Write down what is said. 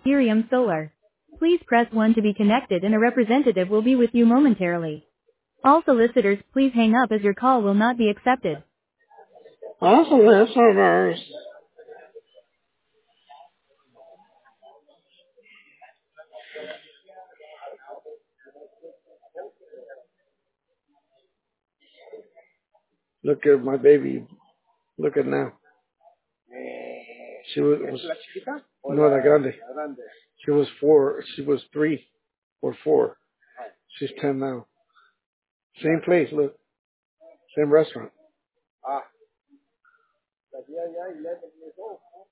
Miriam Solar. Please press 1 to be connected and a representative will be with you momentarily. All solicitors, please hang up as your call will not be accepted. All solicitors. Look at my baby. Look at now. She was no, la grande. She was 4. She was 3 or 4. She's 10 now. Same place. Look, same restaurant.